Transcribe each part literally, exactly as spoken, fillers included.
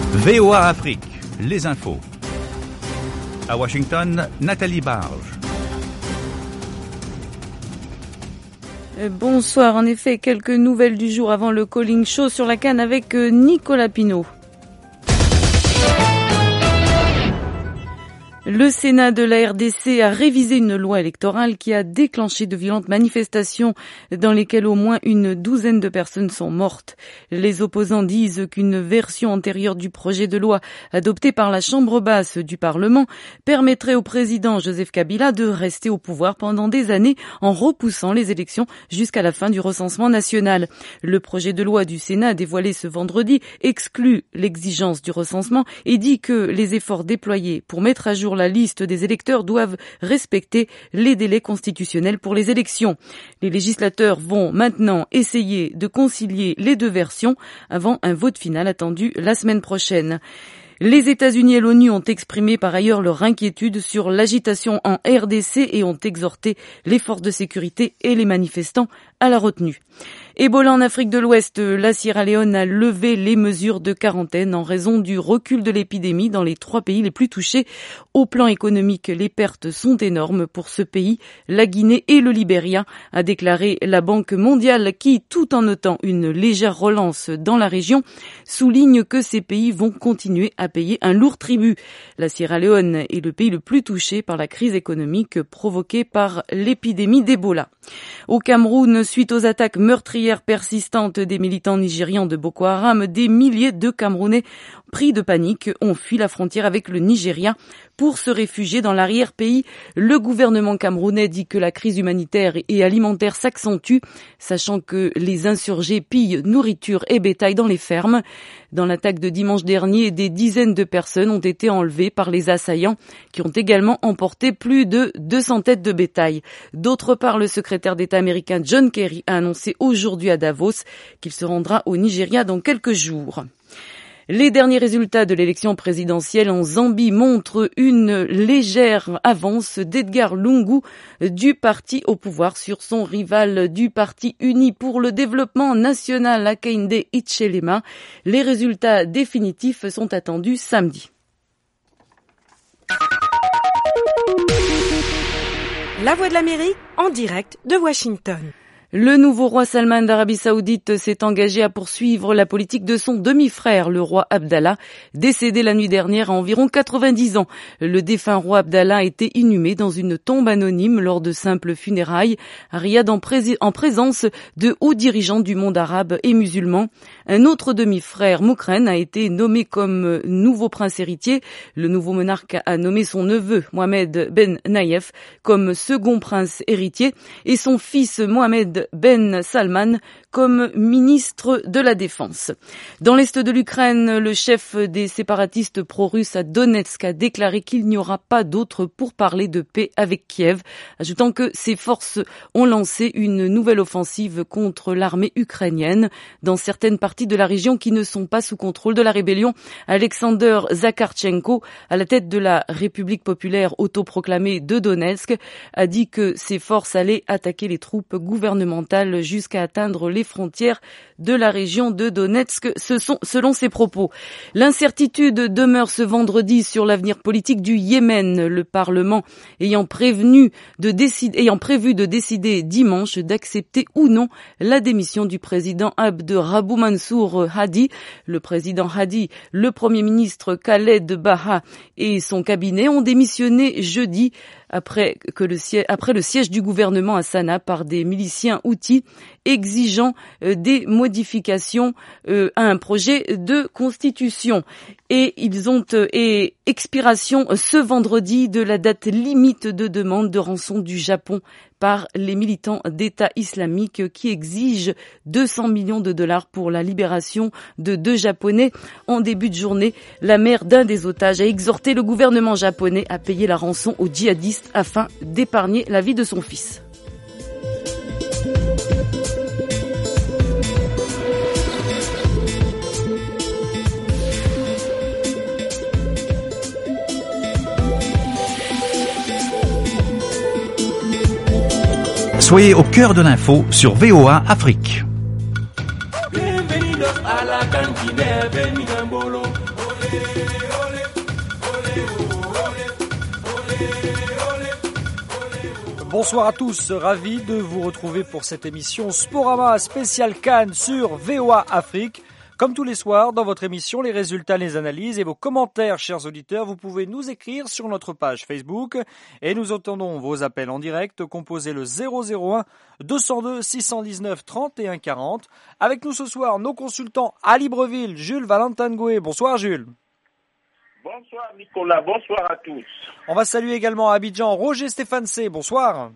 V O A Afrique, les infos. À Washington, Nathalie Barge. Bonsoir, en effet, quelques nouvelles du jour avant le Calling Show sur la canne avec Nicolas Pinault. Le Sénat de la R D C a révisé une loi électorale qui a déclenché de violentes manifestations dans lesquelles au moins une douzaine de personnes sont mortes. Les opposants disent qu'une version antérieure du projet de loi adopté par la Chambre basse du Parlement permettrait au président Joseph Kabila de rester au pouvoir pendant des années en repoussant les élections jusqu'à la fin du recensement national. Le projet de loi du Sénat dévoilé ce vendredi exclut l'exigence du recensement et dit que les efforts déployés pour mettre à jour la liste des électeurs doivent respecter les délais constitutionnels pour les élections. Les législateurs vont maintenant essayer de concilier les deux versions avant un vote final attendu la semaine prochaine. Les États-Unis et l'ONU ont exprimé par ailleurs leur inquiétude sur l'agitation en R D C et ont exhorté les forces de sécurité et les manifestants à la retenue. Ebola en Afrique de l'Ouest, la Sierra Leone a levé les mesures de quarantaine en raison du recul de l'épidémie dans les trois pays les plus touchés. Au plan économique, les pertes sont énormes pour ce pays, la Guinée et le Libéria, a déclaré la Banque mondiale qui, tout en notant une légère relance dans la région, souligne que ces pays vont continuer à payer un lourd tribut. La Sierra Leone est le pays le plus touché par la crise économique provoquée par l'épidémie d'Ebola. Au Cameroun, suite aux attaques meurtrières persistantes des militants nigérians de Boko Haram, des milliers de Camerounais pris de panique ont fui la frontière avec le Nigeria pour se réfugier dans l'arrière-pays. Le gouvernement camerounais dit que la crise humanitaire et alimentaire s'accentue, sachant que les insurgés pillent nourriture et bétail dans les fermes. Dans l'attaque de dimanche dernier, des dizaines de personnes ont été enlevées par les assaillants qui ont également emporté plus de deux cents têtes de bétail. D'autre part, le secrétaire d'État américain John Kerry a annoncé aujourd'hui à Davos qu'il se rendra au Nigeria dans quelques jours. Les derniers résultats de l'élection présidentielle en Zambie montrent une légère avance d'Edgar Lungu du parti au pouvoir sur son rival du parti uni pour le développement national Hakainde Hichilema. Les résultats définitifs sont attendus samedi. La Voix de l'Amérique en direct de Washington. Le nouveau roi Salman d'Arabie Saoudite s'est engagé à poursuivre la politique de son demi-frère, le roi Abdallah, décédé la nuit dernière à environ quatre-vingt-dix ans. Le défunt roi Abdallah a été inhumé dans une tombe anonyme lors de simples funérailles à Riyad en, pré- en présence de hauts dirigeants du monde arabe et musulman. Un autre demi-frère, Moukren, a été nommé comme nouveau prince héritier. Le nouveau monarque a nommé son neveu, Mohamed Ben Nayef, comme second prince héritier et son fils, Mohamed Ben Salman, comme ministre de la Défense. Dans l'est de l'Ukraine, le chef des séparatistes pro-russes à Donetsk a déclaré qu'il n'y aura pas d'autre pourparlers de paix avec Kiev, ajoutant que ses forces ont lancé une nouvelle offensive contre l'armée ukrainienne dans certaines parties de la région qui ne sont pas sous contrôle de la rébellion. Alexander Zakharchenko, à la tête de la République populaire autoproclamée de Donetsk, a dit que ses forces allaient attaquer les troupes gouvernementales jusqu'à atteindre les frontières de la région de Donetsk, ce sont, selon ses propos. L'incertitude demeure ce vendredi sur l'avenir politique du Yémen, le Parlement ayant prévenu de décider, ayant prévu de décider dimanche d'accepter ou non la démission du président Abd Rabbu Mansour Hadi. Le président Hadi, le premier ministre Khaled Baha et son cabinet ont démissionné jeudi après que le siège, après le siège du gouvernement à Sanaa par des miliciens houthis exigeant euh, des modifications euh, à un projet de constitution. Et ils ont euh, et expiration euh, ce vendredi de la date limite de demande de rançon du Japon par les militants d'État islamique qui exigent deux cents millions de dollars pour la libération de deux Japonais. En début de journée, la mère d'un des otages a exhorté le gouvernement japonais à payer la rançon aux djihadistes afin d'épargner la vie de son fils. Soyez au cœur de l'info sur V O A Afrique. Bienvenidos a la cantina, bienvenidos Bonsoir à tous, ravi de vous retrouver pour cette émission Sporama spéciale Cannes sur V O A Afrique. Comme tous les soirs, dans votre émission, les résultats, les analyses et vos commentaires, chers auditeurs, vous pouvez nous écrire sur notre page Facebook et nous attendons vos appels en direct. Composez le zéro zéro un deux zéro deux six un neuf trente et un quarante. Avec nous ce soir, nos consultants à Libreville, Jules Valentin-Goué. Bonsoir Jules. Bonsoir Nicolas, bonsoir à tous. On va saluer également à Abidjan Roger Stéphancé. Bonsoir.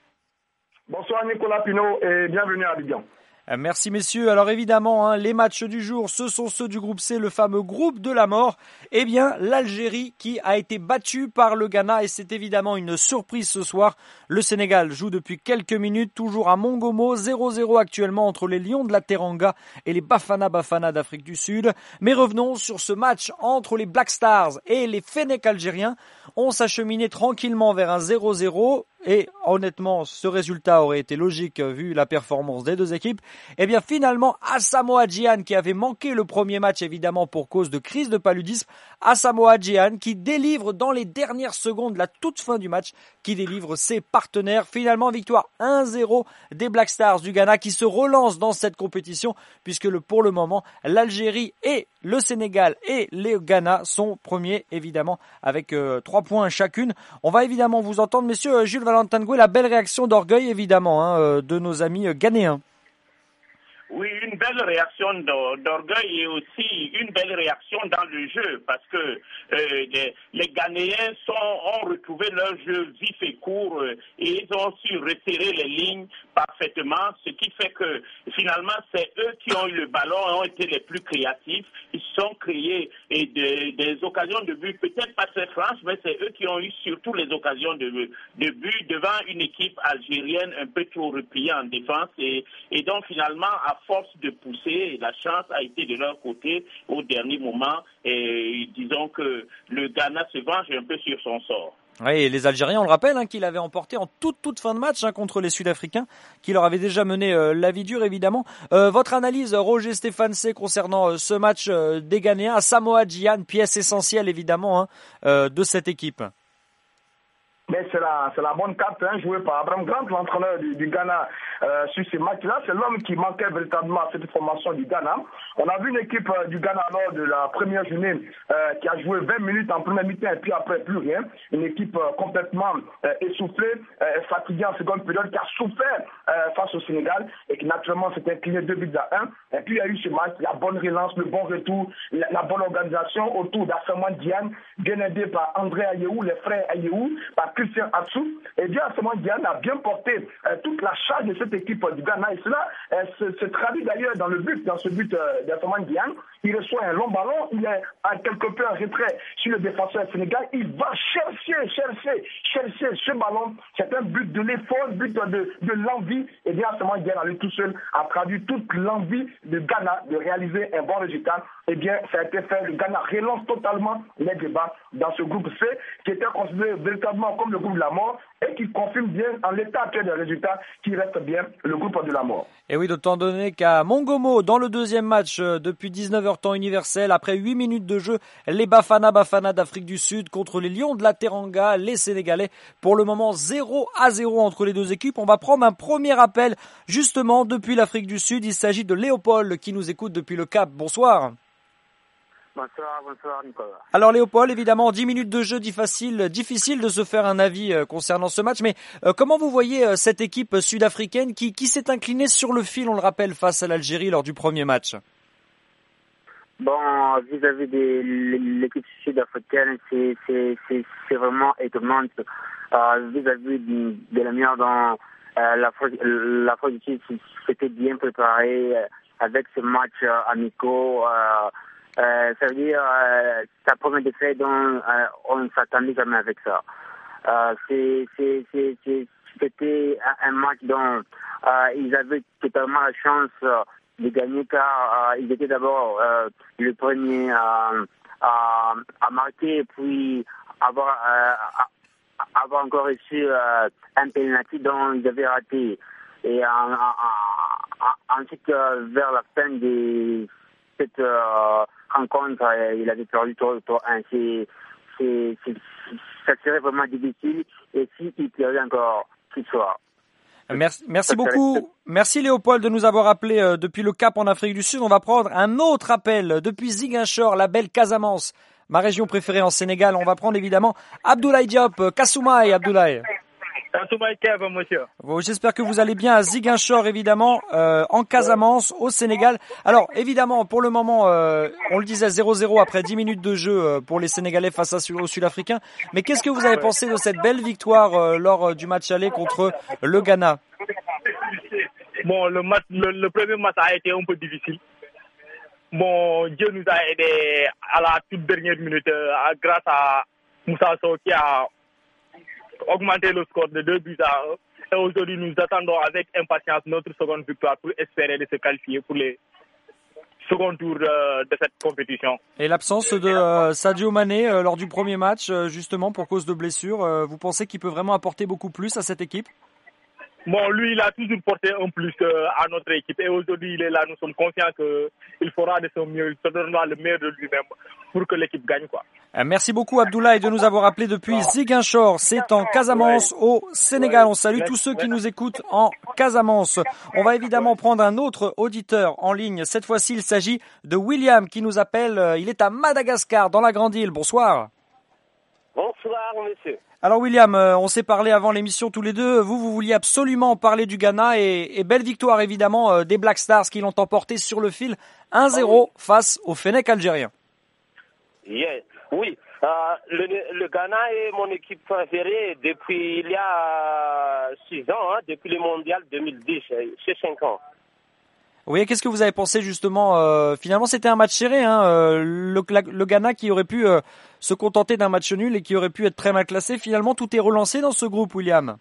Bonsoir Nicolas Pinault et bienvenue à Abidjan. Merci messieurs. Alors évidemment, hein, les matchs du jour, ce sont ceux du groupe C, le fameux groupe de la mort. Eh bien, l'Algérie qui a été battue par le Ghana et c'est évidemment une surprise ce soir. Le Sénégal joue depuis quelques minutes, toujours à Mongomo, zéro zéro actuellement entre les Lions de la Teranga et les Bafana Bafana d'Afrique du Sud. Mais revenons sur ce match entre les Black Stars et les Fennecs algériens. On s'acheminait tranquillement vers un zéro zéro. Et honnêtement, ce résultat aurait été logique vu la performance des deux équipes. Eh bien finalement, Asamoah Gyan qui avait manqué le premier match évidemment pour cause de crise de paludisme, Asamoah Gyan qui délivre dans les dernières secondes, la toute fin du match, qui délivre ses partenaires. Finalement, victoire un zéro des Black Stars du Ghana qui se relance dans cette compétition puisque le, pour le moment, l'Algérie et le Sénégal et le Ghana sont premiers évidemment avec euh, trois points chacune. On va évidemment vous entendre, messieurs. Jules Valentin-Goué, la belle réaction d'orgueil évidemment hein, de nos amis ghanéens. Oui, une belle réaction d'orgueil et aussi une belle réaction dans le jeu parce que euh, les, les Ghanéens sont, ont retrouvé leur jeu vif et court euh, et ils ont su resserrer les lignes parfaitement, ce qui fait que finalement c'est eux qui ont eu le ballon et ont été les plus créatifs. Ils se sont créés et de, des occasions de but, peut-être pas très franches, mais c'est eux qui ont eu surtout les occasions de, de but devant une équipe algérienne un peu trop repliée en défense et, et donc finalement à force de pousser, la chance a été de leur côté au dernier moment et disons que le Ghana se venge un peu sur son sort. Oui, et les Algériens, on le rappelle, hein, qu'il avait emporté en toute toute fin de match hein, contre les Sud-Africains, qui leur avaient déjà mené euh, la vie dure évidemment. Euh, votre analyse, Roger Stéphancé, concernant euh, ce match euh, des Ghanéens, Asamoah Gyan, pièce essentielle évidemment hein, euh, de cette équipe. Mais c'est la, c'est la bonne carte hein, jouée par Abraham Grant, l'entraîneur du, du Ghana euh, sur ces matchs-là. C'est l'homme qui manquait véritablement à cette formation du Ghana. On a vu une équipe euh, du Ghana lors de la première journée euh, qui a joué vingt minutes en première mi-temps et puis après plus rien. Une équipe euh, complètement euh, essoufflée, euh, fatiguée en seconde période, qui a souffert euh, face au Sénégal et qui naturellement s'est incliné deux buts à un. Et puis il y a eu ce match, la bonne relance, le bon retour, la, la bonne organisation autour d'Asamoah Gyan, bien aidé par André Ayew, les frères Ayew, par Christian Atsu. Et bien Asamoah Gyan a bien porté euh, toute la charge de cette équipe du Ghana et cela euh, se, se traduit d'ailleurs dans le but, dans ce but euh, d'Asamoah Gyan. Il reçoit un long ballon, il est à quelque peu en retrait sur le défenseur sénégal, il va chercher, chercher, chercher ce ballon. C'est un but de l'effort, but de, de l'envie. Et bien Asamoah Gyan, à lui tout seul, a traduit toute l'envie de Ghana de réaliser un bon résultat. Eh bien, ça a été fait. Le Ghana relance totalement les débats dans ce groupe C, qui était considéré véritablement comme le groupe de la mort et qui confirme bien en l'état actuel des résultats qui reste bien le groupe de la mort. Et oui, d'autant donné qu'à Mongomo, dans le deuxième match, euh, depuis dix-neuf heures temps universel, après huit minutes de jeu, les Bafana Bafana d'Afrique du Sud contre les Lions de la Teranga, les Sénégalais. Pour le moment, zéro à zéro entre les deux équipes. On va prendre un premier appel, justement, depuis l'Afrique du Sud. Il s'agit de Léopold qui nous écoute depuis le Cap. Bonsoir. Bonsoir, bonsoir Nicolas. Alors Léopold, évidemment, dix minutes de jeu difficile, difficile de se faire un avis euh, concernant ce match, mais euh, comment vous voyez euh, cette équipe sud-africaine qui, qui s'est inclinée sur le fil, on le rappelle, face à l'Algérie lors du premier match? Bon, vis-à-vis de l'équipe sud-africaine, c'est, c'est, c'est, c'est vraiment étonnant. Euh, vis-à-vis de, de la manière dont euh, la Afrique du Sud s'était bien préparée euh, avec ce match euh, amicaux, euh, Euh, ça veut dire euh, sa première défaite dont euh, on ne s'attendait jamais avec ça. Euh, c'est, c'est, c'est, c'est, c'était un match dont euh, ils avaient totalement la chance euh, de gagner car euh, ils étaient d'abord euh, le premier euh, à, à marquer et puis avoir, euh, avoir encore reçu euh, un penalty dont ils avaient raté. Et euh, euh, euh, ensuite, euh, vers la fin de cette euh, rencontre, il avait perdu trois un. C'est, c'est, c'est, ça serait vraiment difficile. Et s'il perdait encore ce soir. Merci, merci beaucoup. Merci Léopold de nous avoir appelé euh, depuis le Cap en Afrique du Sud. On va prendre un autre appel depuis Ziguinchor, la belle Casamance, ma région préférée en Sénégal. On va prendre évidemment Abdoulaye Diop. Euh, Kassoumay, Abdoulaye. Kassoumay Kev, monsieur. Bon, j'espère que vous allez bien à Ziguinchor, évidemment, euh, en Casamance, au Sénégal. Alors, évidemment, pour le moment, euh, on le disait zéro zéro après dix minutes de jeu euh, pour les Sénégalais face à, aux Sud-Africains. Mais qu'est-ce que vous avez pensé de cette belle victoire euh, lors euh, du match aller contre le Ghana? Bon, le, match, le, le premier match a été un peu difficile. Bon, Dieu nous a aidés à la toute dernière minute euh, grâce à Moussa Sow qui a augmenté le score de deux buts à un. Et aujourd'hui, nous attendons avec impatience notre seconde victoire pour espérer de se qualifier pour les second tour de, de cette compétition. Et l'absence de euh, Sadio Mané euh, lors du premier match, euh, justement pour cause de blessure, euh, vous pensez qu'il peut vraiment apporter beaucoup plus à cette équipe? Bon, lui, il a toujours porté un plus euh, à notre équipe et aujourd'hui, il est là. Nous sommes confiants qu'il fera de son mieux, il se donnera le meilleur de lui-même pour que l'équipe gagne, quoi. Merci beaucoup Abdoulaye de nous avoir appelé depuis Ziguinchor. C'est en Casamance au Sénégal. On salue tous ceux qui nous écoutent en Casamance. On va évidemment prendre un autre auditeur en ligne. Cette fois-ci, il s'agit de William qui nous appelle. Il est à Madagascar, dans la Grande Île. Bonsoir. Bonsoir, monsieur. Alors William, on s'est parlé avant l'émission tous les deux. Vous, vous vouliez absolument parler du Ghana et, et belle victoire évidemment des Black Stars qui l'ont emporté sur le fil un zéro face au Fennec algérien. Yeah. Oui, euh, le, le Ghana est mon équipe préférée depuis il y a six ans, hein, depuis le mondial deux mille dix, c'est cinq ans. Oui, qu'est-ce que vous avez pensé justement euh, finalement, c'était un match serré, hein, euh, le, la, le Ghana qui aurait pu euh, se contenter d'un match nul et qui aurait pu être très mal classé. Finalement, tout est relancé dans ce groupe, William.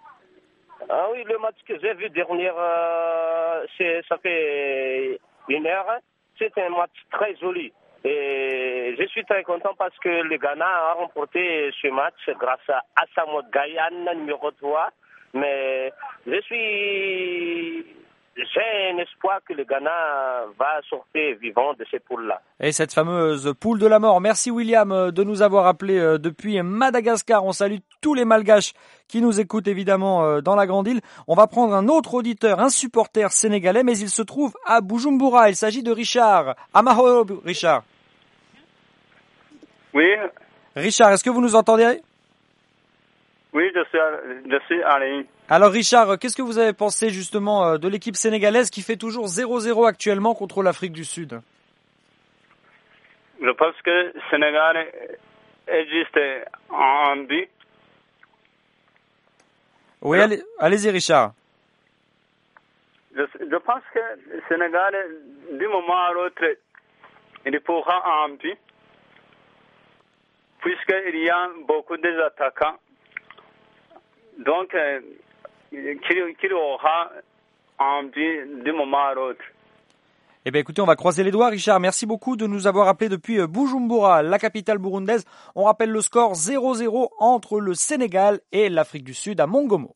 Ah oui, le match que j'ai vu dernier, euh, c'est, ça fait une heure. C'est un match très joli. Et je suis très content parce que le Ghana a remporté ce match grâce à Asamoah Gyan, numéro trois. Mais je suis... j'ai un espoir que le Ghana va sortir vivant de ces poules-là. Et cette fameuse poule de la mort. Merci William de nous avoir appelé depuis Madagascar. On salue tous les Malgaches qui nous écoutent évidemment dans la Grande Île. On va prendre un autre auditeur, un supporter sénégalais, mais il se trouve à Bujumbura. Il s'agit de Richard. Amahoro, Richard. Oui. Richard, est-ce que vous nous entendez? Oui, je suis, je suis en ligne. Alors Richard, qu'est-ce que vous avez pensé justement de l'équipe sénégalaise qui fait toujours zéro zéro actuellement contre l'Afrique du Sud? Je pense que le Sénégal existe en but. Oui, allez, allez-y Richard. Je, je pense que le Sénégal, du moment à l'autre, il pourra en but, puisqu'il y a beaucoup d'attaquants. Donc, euh, qu'il aura en but du moment à l'autre. Eh bien, écoutez, on va croiser les doigts, Richard. Merci beaucoup de nous avoir appelé depuis Bujumbura, la capitale burundaise. On rappelle le score zéro zéro entre le Sénégal et l'Afrique du Sud à Mongomo.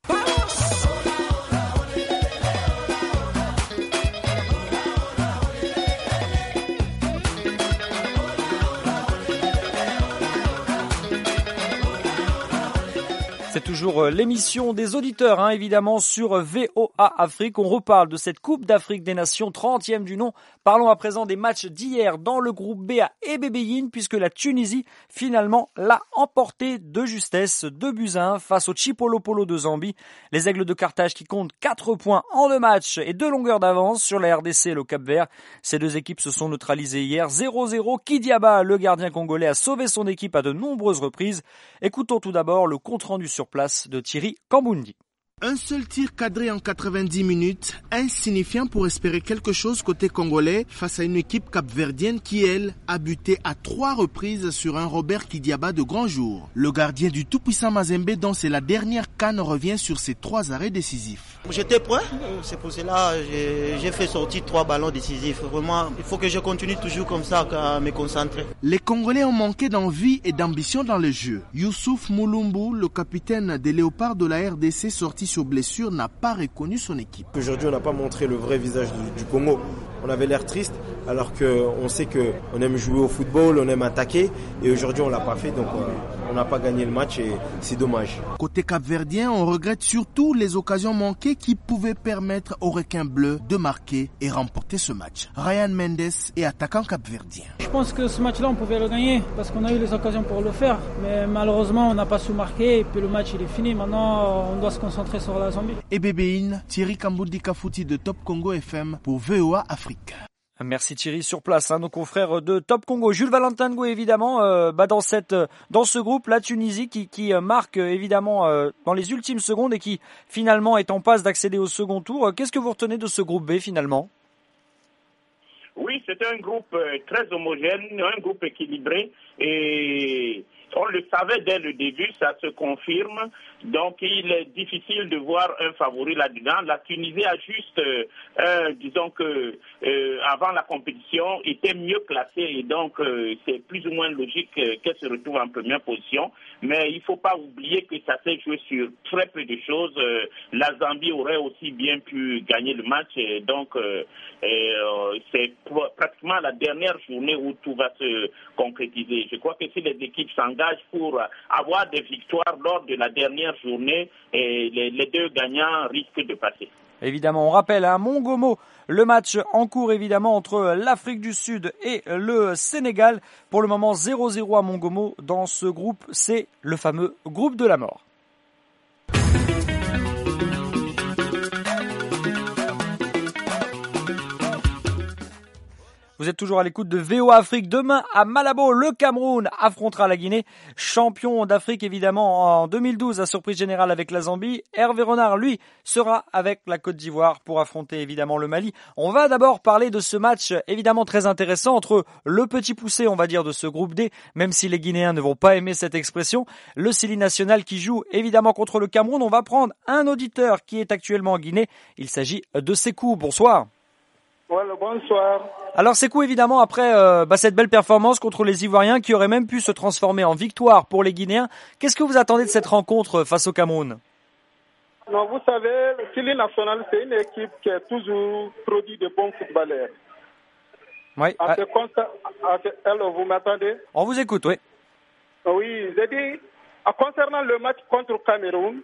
C'est toujours l'émission des auditeurs, hein, évidemment, sur V O A Afrique. On reparle de cette Coupe d'Afrique des Nations, trentième du nom. Parlons à présent des matchs d'hier dans le groupe B à Ebébéyin, puisque la Tunisie, finalement, l'a emporté de justesse, deux buts à un face au Chipolopolo de Zambie. Les Aigles de Carthage qui comptent quatre points en deux matchs et deux longueurs d'avance sur la R D C et le Cap-Vert. Ces deux équipes se sont neutralisées hier zéro zéro. Kidiaba, le gardien congolais, a sauvé son équipe à de nombreuses reprises. Écoutons tout d'abord le compte-rendu sur place de Thierry Kambundi. Un seul tir cadré en quatre-vingt-dix minutes, insignifiant pour espérer quelque chose côté congolais face à une équipe capverdienne qui, elle, a buté à trois reprises sur un Robert Kidiaba de grand jour. Le gardien du tout-puissant Mazembe, dont c'est la dernière canne, revient sur ses trois arrêts décisifs. J'étais prêt, c'est pour cela que j'ai fait sortir trois ballons décisifs. Vraiment, il faut que je continue toujours comme ça à me concentrer. Les Congolais ont manqué d'envie et d'ambition dans le jeu. Youssouf Moulumbu, le capitaine des Léopards de la R D C, sorti parti sur blessure, n'a pas reconnu son équipe. Aujourd'hui, on n'a pas montré le vrai visage du, du Congo. On avait l'air triste, alors qu'on sait qu'on aime jouer au football, on aime attaquer. Et aujourd'hui, on ne l'a pas fait, donc euh, on n'a pas gagné le match et c'est dommage. Côté capverdien, on regrette surtout les occasions manquées qui pouvaient permettre aux requins bleus de marquer et remporter ce match. Ryan Mendes est attaquant capverdien. Je pense que ce match-là, on pouvait le gagner parce qu'on a eu les occasions pour le faire. Mais malheureusement, on n'a pas su marquer et puis le match il est fini. Maintenant, on doit se concentrer sur la Zambie. Et Bébéine, Thierry Kamboudi Kafouti de Top Congo F M pour V O A Afrique. Merci Thierry, sur place, hein, nos confrères de Top Congo. Jules Valentingo évidemment, euh, bah dans cette, dans ce groupe, la Tunisie qui, qui marque euh, évidemment euh, dans les ultimes secondes et qui finalement est en passe d'accéder au second tour. Qu'est-ce que vous retenez de ce groupe B finalement? Oui, c'est un groupe euh, très homogène, un groupe équilibré et on le savait dès le début, ça se confirme. Donc, il est difficile de voir un favori là-dedans. La Tunisie a juste, euh, euh, disons que euh, avant la compétition, était mieux classée et donc euh, c'est plus ou moins logique euh, qu'elle se retrouve en première position. Mais il ne faut pas oublier que ça s'est joué sur très peu de choses. Euh, la Zambie aurait aussi bien pu gagner le match. Et donc, euh, et, euh, c'est pratiquement la dernière journée où tout va se concrétiser. Je crois que si les équipes s'engagent pour avoir des victoires lors de la dernière journée, et les, les deux gagnants risquent de passer. Évidemment, on rappelle à Mongomo le match en cours évidemment entre l'Afrique du Sud et le Sénégal. Pour le moment zéro zéro à Mongomo dans ce groupe, c'est le fameux groupe de la mort. Vous êtes toujours à l'écoute de V O A Afrique. Demain, à Malabo, le Cameroun affrontera la Guinée. Champion d'Afrique, évidemment, en deux mille douze, à surprise générale avec la Zambie. Hervé Renard, lui, sera avec la Côte d'Ivoire pour affronter, évidemment, le Mali. On va d'abord parler de ce match, évidemment, très intéressant entre le petit poussé, on va dire, de ce groupe D, même si les Guinéens ne vont pas aimer cette expression. Le Sili National qui joue, évidemment, contre le Cameroun. On va prendre un auditeur qui est actuellement en Guinée. Il s'agit de Sekou. Bonsoir. Voilà, bonsoir. Alors Sekou, évidemment, après euh, bah, cette belle performance contre les Ivoiriens qui aurait même pu se transformer en victoire pour les Guinéens, qu'est-ce que vous attendez de cette rencontre face au Cameroun? Non, vous savez, le Sili National, c'est une équipe qui a toujours produit de bons footballeurs. Oui. À ce constat, à ce, alors, vous m'attendez? On vous écoute, oui. Oui, j'ai dit, concernant le match contre le Cameroun...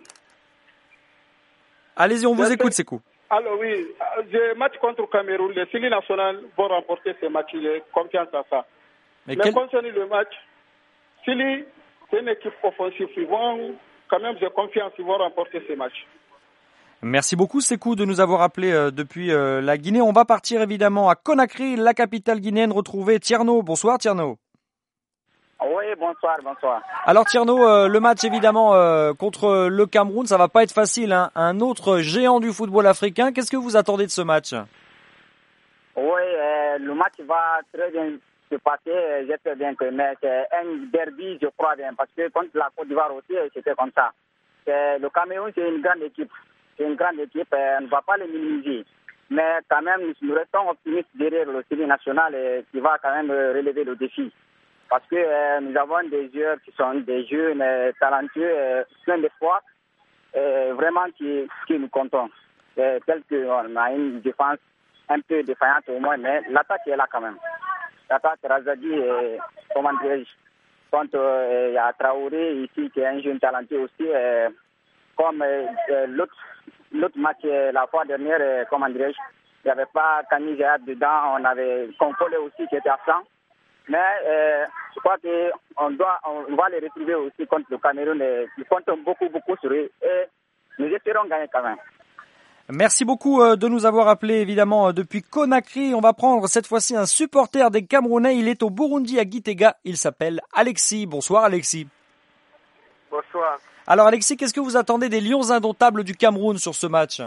Allez-y, on vous écoute, Sekou. Alors oui, le match contre le Cameroun, les Sili National vont remporter ce match, j'ai confiance à ça. Mais, Mais quel... concernant le match, Sili, c'est une équipe offensive, ils vont, quand même, j'ai confiance, ils vont remporter ce match. Merci beaucoup Sekou de nous avoir appelé euh, depuis euh, la Guinée. On va partir évidemment à Conakry, la capitale guinéenne, retrouver Tierno. Bonsoir Tierno. Oui, bonsoir, bonsoir. Alors Tierno, euh, le match évidemment euh, contre le Cameroun, ça va pas être facile, hein. Un autre géant du football africain. Qu'est-ce que vous attendez de ce match? Oui, euh, le match va très bien se passer, j'espère bien que, mais c'est un derby, je crois bien, parce que contre la Côte d'Ivoire aussi, c'était comme ça. C'est, le Cameroun, c'est une grande équipe, c'est une grande équipe, euh, on ne va pas les minimiser. Mais quand même, nous restons optimistes derrière le Sili National et qui va quand même relever le défi. Parce que euh, nous avons des joueurs qui sont des jeunes, euh, talentueux, euh, plein d'espoir, euh, vraiment qui, qui nous comptons. Euh, tel qu'on a une défense un peu défaillante au moins, mais l'attaque est là quand même. L'attaque Razadi, et, comment dirais-je, contre euh, il y a Traoré ici qui est un jeune talentueux aussi, euh, comme euh, l'autre, l'autre match euh, la fois dernière, euh, comment dirais-je, il n'y avait pas Kani Zéad dedans, on avait Concolé aussi qui était absent. Mais euh, je crois qu'on doit, on va les retrouver aussi contre le Cameroun. Ils comptent beaucoup, beaucoup sur eux et nous espérons gagner quand même. Merci beaucoup de nous avoir appelés évidemment depuis Conakry. On va prendre cette fois-ci un supporter des Camerounais. Il est au Burundi à Gitega. Il s'appelle Alexis. Bonsoir Alexis. Bonsoir. Alors Alexis, qu'est-ce que vous attendez des Lions indomptables du Cameroun sur ce match?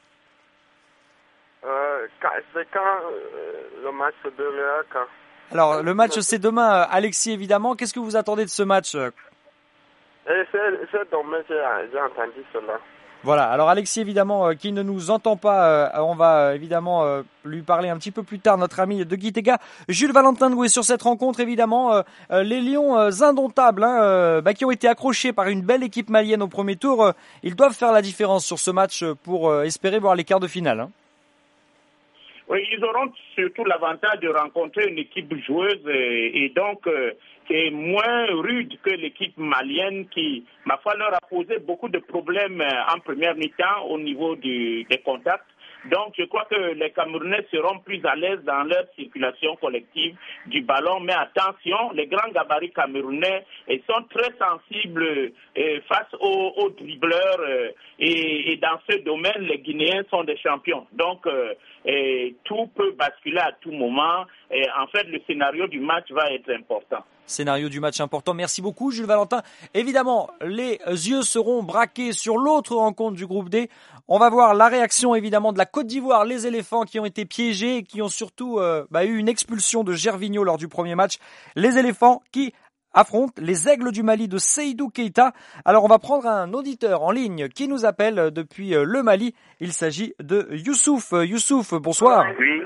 euh, C'est quand euh, le match de l'E A quand Alors, le match, c'est demain, Alexis, évidemment. Qu'est-ce que vous attendez de ce match? Et c'est, c'est dommage, j'ai, j'ai entendu cela. Voilà, alors Alexis évidemment euh, qui ne nous entend pas, euh, on va euh, évidemment euh, lui parler un petit peu plus tard, notre ami de Gitega. Jules Valentin Ngoué sur cette rencontre évidemment, euh, euh, les Lions euh, indomptables hein, euh, bah, qui ont été accrochés par une belle équipe malienne au premier tour, euh, ils doivent faire la différence sur ce match pour euh, espérer voir les quarts de finale. Hein. Oui, ils auront surtout l'avantage de rencontrer une équipe joueuse et, et donc euh, qui est moins rude que l'équipe malienne qui, ma foi, leur a posé beaucoup de problèmes en première mi-temps au niveau du, des contacts. Donc, je crois que les Camerounais seront plus à l'aise dans leur circulation collective du ballon. Mais attention, les grands gabarits camerounais ils sont très sensibles euh, face aux, aux dribbleurs euh, et, et dans ce domaine, les Guinéens sont des champions. Donc, euh, et tout peut basculer à tout moment. Et en fait, le scénario du match va être important. Scénario du match important. Merci beaucoup, Jules Valentin. Évidemment, les yeux seront braqués sur l'autre rencontre du groupe D. On va voir la réaction, évidemment, de la Côte d'Ivoire, les éléphants qui ont été piégés et qui ont surtout euh, bah, eu une expulsion de Gervinho lors du premier match. Les éléphants qui affrontent les aigles du Mali de Seydou Keita. Alors, on va prendre un auditeur en ligne qui nous appelle depuis le Mali. Il s'agit de Youssouf. Youssouf, bonsoir. Oui.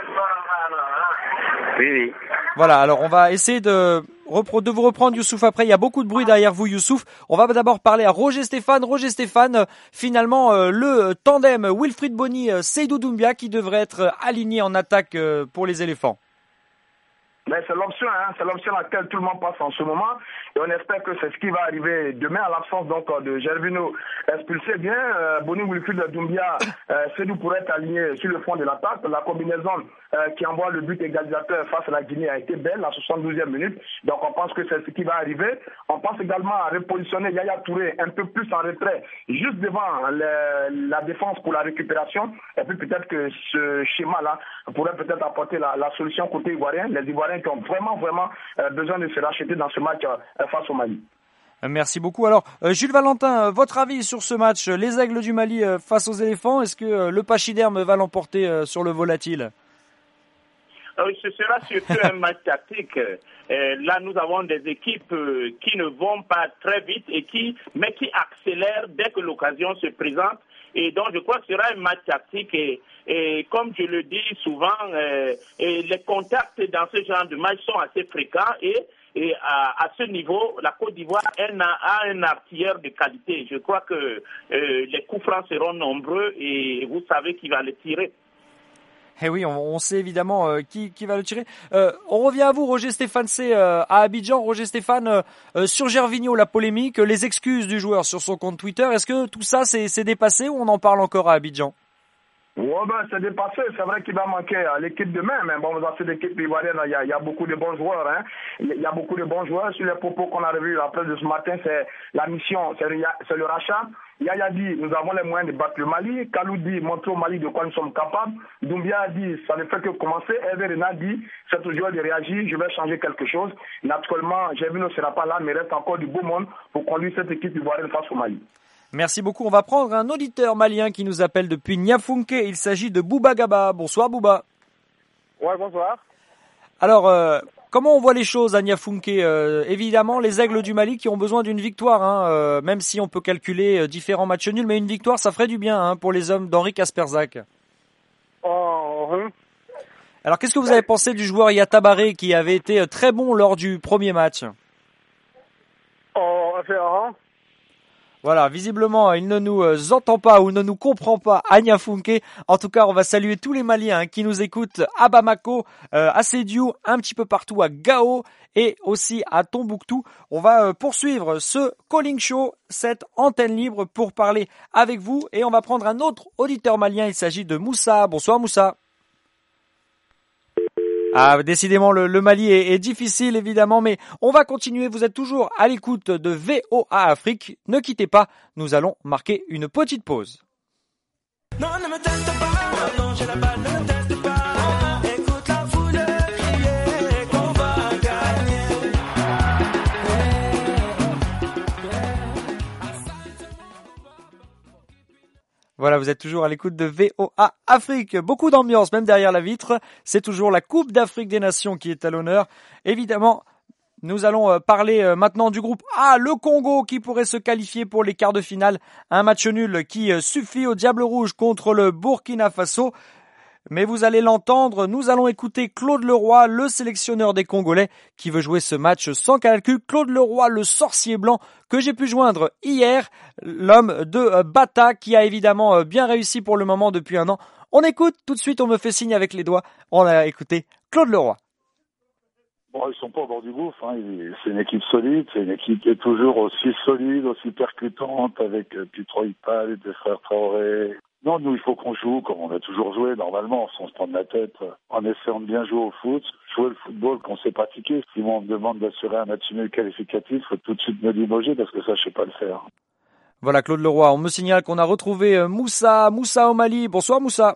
Oui, oui. Voilà, alors on va essayer de, repro- de vous reprendre Youssouf après. Il y a beaucoup de bruit derrière vous Youssouf. On va d'abord parler à Roger Stéphane. Roger Stéphane, euh, finalement euh, le tandem Wilfried Bony, euh, Seydou Doumbia qui devrait être aligné en attaque euh, pour les éléphants. Mais c'est l'option, hein, c'est l'option à laquelle tout le monde passe en ce moment. Et on espère que c'est ce qui va arriver demain à l'absence donc de Gervinho expulsé. Bien, euh, Bony Wilfried Doumbia, euh, Seydou pourrait être aligné sur le fond de l'attaque. La combinaison euh, qui envoie le but égalisateur face à la Guinée a été belle, à soixante-douzième minute. Donc on pense que c'est ce qui va arriver. On pense également à repositionner Yaya Touré un peu plus en retrait, juste devant le, la défense pour la récupération. Et puis peut-être que ce schéma-là pourrait peut-être apporter la, la solution côté ivoirien. Les Ivoiriens qui ont vraiment, vraiment euh, besoin de se racheter dans ce match euh, face au Mali. Merci beaucoup. Alors, euh, Jules Valentin, euh, votre avis sur ce match, les aigles du Mali euh, face aux éléphants, est-ce que euh, le pachyderme va l'emporter euh, sur le volatile? Euh, ce sera surtout un match tactique. Euh, là, nous avons des équipes euh, qui ne vont pas très vite et qui, mais qui accélèrent dès que l'occasion se présente. Et donc, je crois que ce sera un match tactique. Et, et comme je le dis souvent, euh, et les contacts dans ce genre de match sont assez fréquents. Et, et à, à ce niveau, la Côte d'Ivoire elle a, a un artilleur de qualité. Je crois que euh, les coups francs seront nombreux et vous savez qui va les tirer. Eh oui, on, on sait évidemment euh, qui, qui va le tirer. Euh, on revient à vous, Roger Stéphane, c'est euh, à Abidjan. Roger Stéphane, euh, euh, sur Gervinho, la polémique, les excuses du joueur sur son compte Twitter, est-ce que tout ça c'est, c'est dépassé ou on en parle encore à Abidjan? Ouais, ben, c'est dépassé. C'est vrai qu'il va manquer à l'équipe demain, mais bon, dans cette équipe ivoirienne, il y a, il y a beaucoup de bons joueurs, hein. Il y a beaucoup de bons joueurs. Sur les propos qu'on a revus après de ce matin, c'est la mission, c'est le, c'est le rachat. Yaya dit, nous avons les moyens de battre le Mali. Kalou dit, montrez au Mali de quoi nous sommes capables. Doumbia a dit, ça ne fait que commencer. Hervé Renard dit, c'est au joueur de réagir, je vais changer quelque chose. Naturellement, Gervinho ne sera pas là, mais il reste encore du beau monde pour conduire cette équipe ivoirienne face au Mali. Merci beaucoup. On va prendre un auditeur malien qui nous appelle depuis Niafunké. Il s'agit de Bouba Gaba. Bonsoir Bouba. Ouais, bonsoir. Alors, euh, comment on voit les choses à Niafunké? euh, Évidemment, les aigles du Mali qui ont besoin d'une victoire, hein, euh, même si on peut calculer euh, différents matchs nuls, mais une victoire, ça ferait du bien hein, pour les hommes d'Henri Kasperzak. Oh, hum. Alors, qu'est-ce que vous avez pensé du joueur Yatabaré qui avait été très bon lors du premier match? Oh, inférieur. Voilà, visiblement, il ne nous euh, entend pas ou ne nous comprend pas à Niafunké. En tout cas, on va saluer tous les Maliens hein, qui nous écoutent à Bamako, euh, à Sédiou, un petit peu partout à Gao et aussi à Tombouctou. On va euh, poursuivre ce Calling Show, cette antenne libre pour parler avec vous. Et on va prendre un autre auditeur malien, il s'agit de Moussa. Bonsoir Moussa. Ah, décidément, le, le Mali est, est difficile, évidemment, mais on va continuer. Vous êtes toujours à l'écoute de V O A Afrique. Ne quittez pas, nous allons marquer une petite pause. Non, ne me teste pas, non, j'ai la balle, ne me teste pas. Écoute la foule crier qu'on va gagner. Voilà, vous êtes toujours à l'écoute de V O A Afrique. Beaucoup d'ambiance, même derrière la vitre. C'est toujours la Coupe d'Afrique des Nations qui est à l'honneur. Évidemment, Nous allons parler maintenant du groupe A, le Congo qui pourrait se qualifier pour les quarts de finale. Un match nul qui suffit au Diable Rouge contre le Burkina Faso. Mais vous allez l'entendre, nous allons écouter Claude Leroy, le sélectionneur des Congolais, qui veut jouer ce match sans calcul. Claude Leroy, le sorcier blanc, que j'ai pu joindre hier, l'homme de Bata, qui a évidemment bien réussi pour le moment depuis un an. On écoute, tout de suite on me fait signe avec les doigts. On a écouté Claude Leroy. Bon, ils sont pas au bord du gouffre, hein. C'est une équipe solide, c'est une équipe qui est toujours aussi solide, aussi percutante, avec euh, Pietro Ipal, des frères Traoré. Non, nous, il faut qu'on joue comme on a toujours joué, normalement, sans se prendre la tête, en essayant de bien jouer au foot, jouer le football qu'on sait pratiquer. Si moi on me demande d'assurer un match nul qualificatif, faut tout de suite me limoger parce que ça, je sais pas le faire. Voilà, Claude Leroy, on me signale qu'on a retrouvé Moussa, Moussa au Mali. Bonsoir Moussa.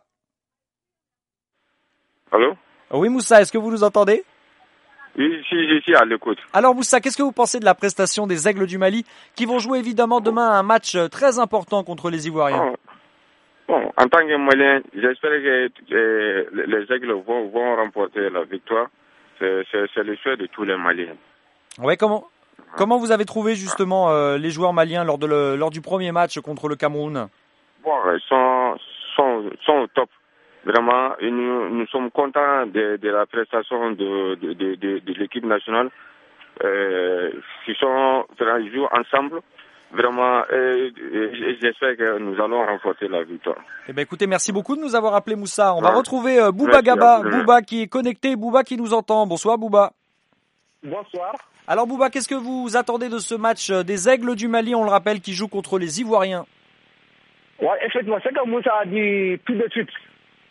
Allô? Oui Moussa, est-ce que vous nous entendez? Oui, je suis à l'écoute. Alors Moussa, qu'est-ce que vous pensez de la prestation des Aigles du Mali qui vont jouer évidemment demain un match très important contre les Ivoiriens? Oh. Bon, en tant que Malien, j'espère que euh, les Aigles vont, vont remporter la victoire. C'est, c'est, c'est le souhait de tous les Maliens. Ouais, comment, comment vous avez trouvé justement euh, les joueurs maliens lors, de le, lors du premier match contre le Cameroun? Bon, ils sont, sont, sont au top. Vraiment, et nous, nous sommes contents de, de la prestation de, de, de, de, de l'équipe nationale. Euh, ils, sont, ils jouent ensemble. Vraiment, euh, j'espère que nous allons remporter la victoire. Eh ben, écoutez, merci beaucoup de nous avoir appelé Moussa. On ouais. va retrouver euh, Bouba Gaba, Bouba qui est connecté, Bouba qui nous entend. Bonsoir Bouba. Bonsoir. Alors Bouba, qu'est-ce que vous attendez de ce match des Aigles du Mali, on le rappelle, qui jouent contre les Ivoiriens? Ouais, effectivement, c'est comme Moussa a dit tout de suite.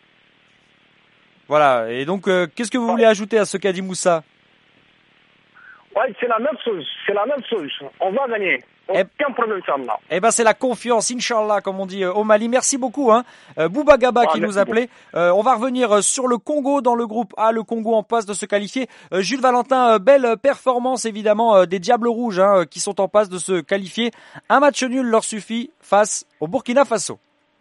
Voilà, et donc, euh, qu'est-ce que vous voulez ajouter à ce qu'a dit Moussa? Ouais, c'est la même chose, c'est la même chose. On va gagner. Aucun eh, problème, Inch'Allah. Eh ben, c'est la confiance, Inch'Allah, comme on dit euh, au Mali. Merci beaucoup, hein. Euh, Bouba Gaba ah, qui nous appelait. Euh, on va revenir euh, sur le Congo dans le groupe A, le Congo en passe de se qualifier. Euh, Jules Valentin, euh, belle performance, évidemment, euh, des Diables Rouges, hein, qui sont en passe de se qualifier. Un match nul leur suffit face au Burkina Faso.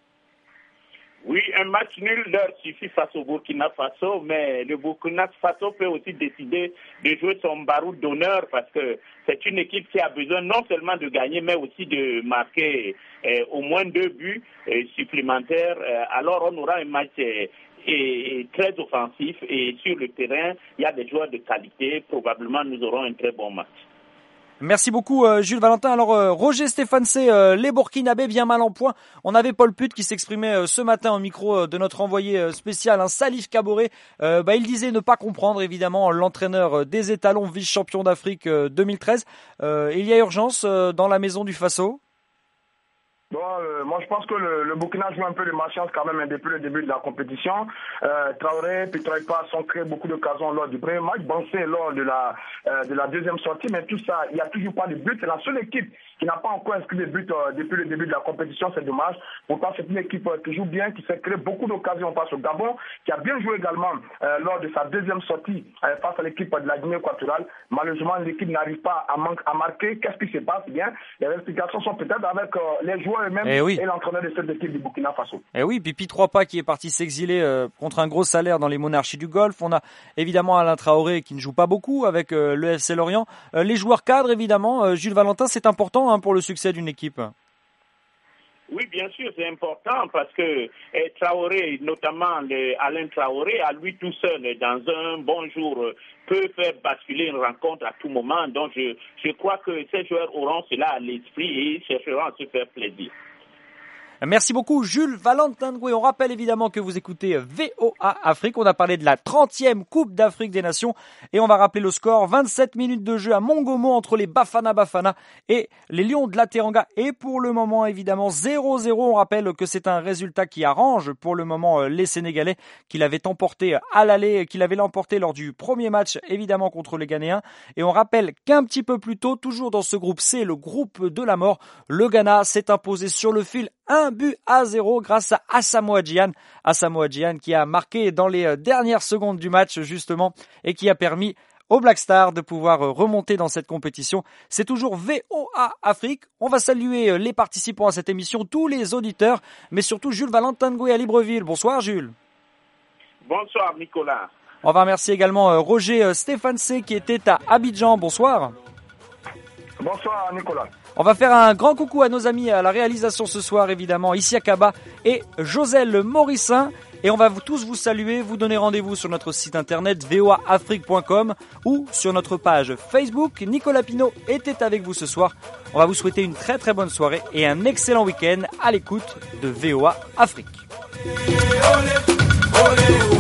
Oui, un match nul leur suffit face au Burkina Faso, mais le Burkina Faso peut aussi décider de jouer son baroud d'honneur parce que c'est une équipe qui a besoin non seulement de gagner, mais aussi de marquer euh, au moins deux buts euh, supplémentaires. Euh, alors on aura un match euh, et très offensif et sur le terrain, il y a des joueurs de qualité. Probablement, nous aurons un très bon match. Merci beaucoup euh, Jules Valentin. Alors euh, Roger Stéphancé, euh, les Burkinabés bien mal en point. On avait Paul Put qui s'exprimait euh, ce matin au micro euh, de notre envoyé euh, spécial, hein, Salif Kaboré. Euh, bah, il disait ne pas comprendre évidemment l'entraîneur euh, des étalons vice-champion d'Afrique euh, deux mille treize. Euh, il y a urgence euh, dans la maison du Faso. Bon, euh, moi je pense que le, le Burkina joue un peu de malchance quand même depuis le début de la compétition. Euh, Traoré, Pietroipa ont créé beaucoup d'occasions lors du premier match, Bansé lors de la euh, de la deuxième sortie, mais tout ça, il n'y a toujours pas de but. C'est la seule équipe qui n'a pas encore inscrit de but euh, depuis le début de la compétition, c'est dommage. Pourtant, c'est une équipe euh, qui joue bien, qui s'est créé beaucoup d'occasions. On passe au Gabon, qui a bien joué également euh, lors de sa deuxième sortie euh, face à l'équipe de la Guinée équatoriale. Malheureusement, l'équipe n'arrive pas à, man- à marquer. Qu'est-ce qui se passe? Bien, les explications sont peut-être avec euh, les joueurs eux-mêmes eh oui. et l'entraîneur de cette équipe du Burkina Faso. Eh oui, puis Pietroipa qui est parti s'exiler euh, contre un gros salaire dans les monarchies du Golfe. On a évidemment Alain Traoré qui ne joue pas beaucoup avec euh, le F C Lorient. Euh, les joueurs cadres, évidemment, euh, Jules Valentin, c'est important hein, pour le succès d'une équipe. Oui, bien sûr, c'est important parce que eh, Traoré, notamment le, Alain Traoré, à lui tout seul, dans un bon jour, peut faire basculer une rencontre à tout moment. Donc, je, je crois que ces joueurs auront cela à l'esprit et chercheront à se faire plaisir. Merci beaucoup Jules Valentin. On rappelle évidemment que vous écoutez V O A Afrique. On a parlé de la trentième Coupe d'Afrique des Nations et on va rappeler le score. vingt-sept minutes de jeu à Mongomo entre les Bafana Bafana et les Lions de la Teranga. Et pour le moment évidemment zéro zéro. On rappelle que c'est un résultat qui arrange pour le moment les Sénégalais qui l'avaient emporté à l'aller, qui l'avaient l'emporté lors du premier match évidemment contre les Ghanéens. Et on rappelle qu'un petit peu plus tôt, toujours dans ce groupe C, le groupe de la mort, le Ghana s'est imposé sur le fil un but à zéro grâce à Asamoah Gyan. Asamoah Gyan qui a marqué dans les dernières secondes du match justement et qui a permis aux Black Stars de pouvoir remonter dans cette compétition. C'est toujours V O A Afrique. On va saluer les participants à cette émission, tous les auditeurs, mais surtout Jules Valentin Ngoué à Libreville. Bonsoir Jules. Bonsoir Nicolas. On va remercier également Roger Stéphane C qui était à Abidjan. Bonsoir. Bonsoir Nicolas. On va faire un grand coucou à nos amis à la réalisation ce soir, évidemment, Issia Kaba et Joselle Morissin. Et on va vous, tous vous saluer, vous donner rendez-vous sur notre site internet v o a afrique point com ou sur notre page Facebook. Nicolas Pinault était avec vous ce soir. On va vous souhaiter une très très bonne soirée et un excellent week-end à l'écoute de V O A Afrique. Olé, olé, olé.